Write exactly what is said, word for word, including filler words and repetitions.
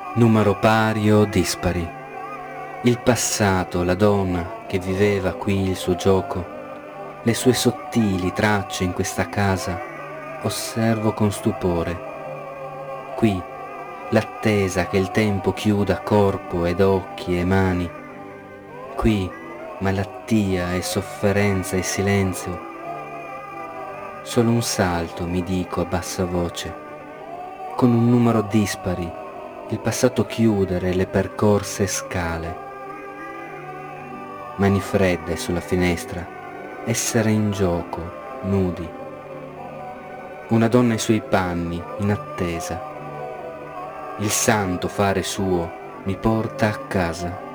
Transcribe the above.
Numero pari o dispari. Il passato, la donna che viveva qui il suo gioco, le sue sottili tracce in questa casa, osservo con stupore. Qui l'attesa che il tempo chiuda corpo ed occhi e mani. Qui malattia e sofferenza e silenzio. Solo un salto, mi dico a bassa voce, con un numero dispari, il passato chiudere le percorse scale. Mani fredde sulla finestra, essere in gioco, nudi. Una donna ai suoi panni, in attesa. Il santo fare suo mi porta a casa.